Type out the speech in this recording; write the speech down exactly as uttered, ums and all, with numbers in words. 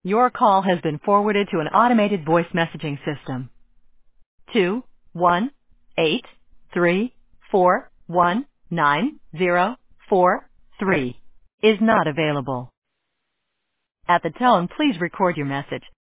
Your call has been forwarded to an automated voice messaging system. Two one eight three four one nine zero four three is not available. At the tone, please record your message.